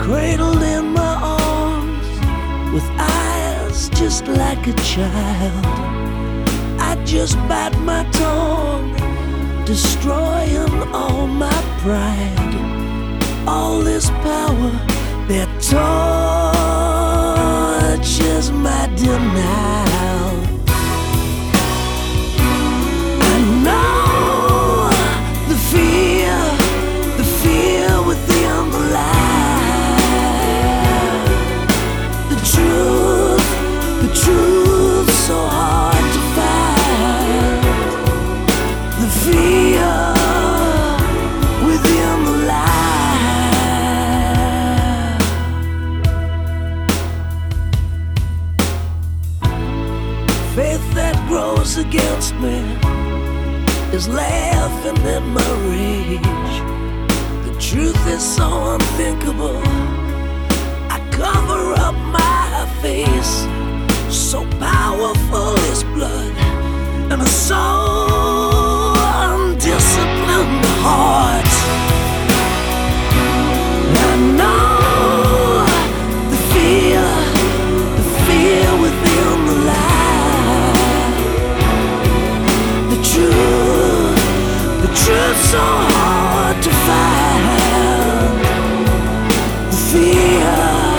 cradled in my arms with eyes just like a child. I just bite my tongue, destroying all my pride. All this power that tortures my denial. I know the fear within the lie. The truth so hard to find. The fear within the lie. Faith that grows against me is laughing at my rage. The truth is so unthinkable, I cover up my face. So powerful is blood and a so undisciplined heart. I know the fear within the lie. The truth so hard to find. The fear,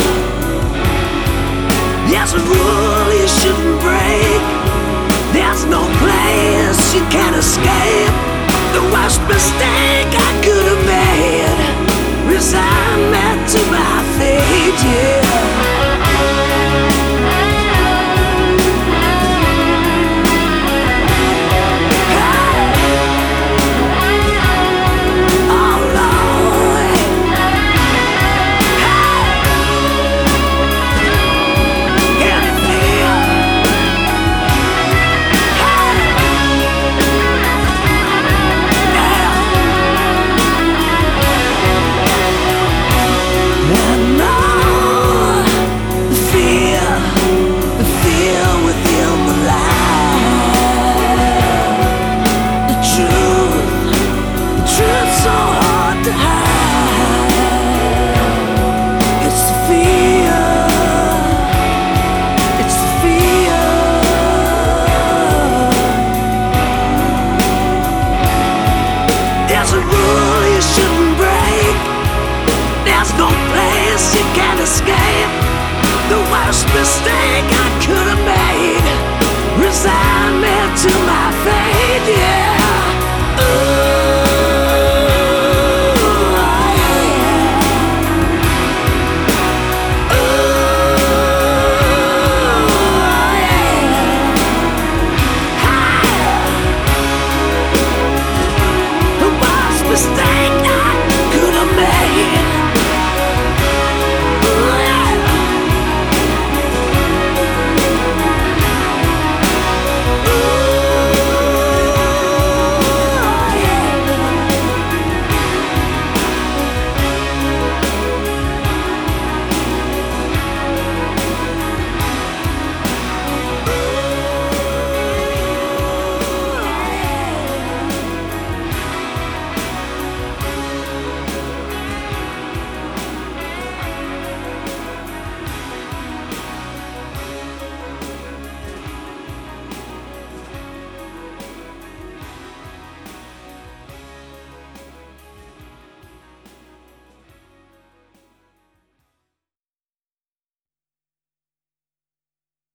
there's a rule you shouldn't break. There's no place you can't escape. The worst mistake I could have made, resigned me to my